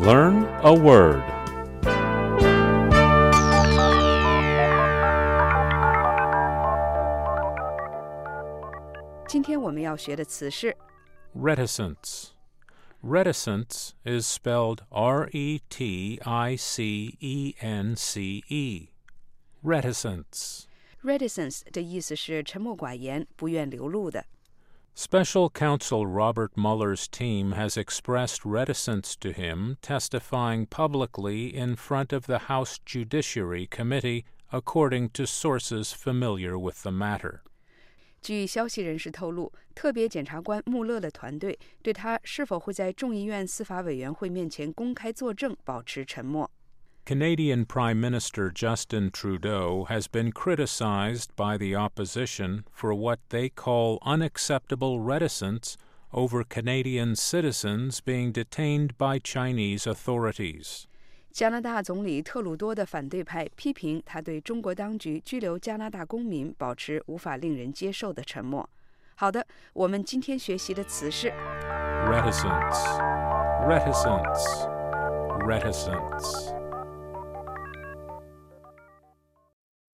Learn a word. 今天我们要学的词是 Reticence. Reticence is spelled R-E-T-I-C-E-N-C-E. Reticence. reticence 的意思是沉默寡言，不愿流露的。 Special Counsel Robert Mueller's team has expressed reticence to him testifying publicly in front of the House Judiciary Committee, according to sources familiar with the matter. 据消息人士透露，特别检察官穆勒的团队对他是否会在众议院司法委员会面前公开作证保持沉默。 Canadian Prime Minister Justin Trudeau has been criticized by the opposition for what they call unacceptable reticence over Canadian citizens being detained by Chinese authorities. 加拿大总理特鲁多的反对派批评他对中国当局拘留加拿大公民保持无法令人接受的沉默。好的，我们今天学习的词是 Reticence. Reticence. Reticence.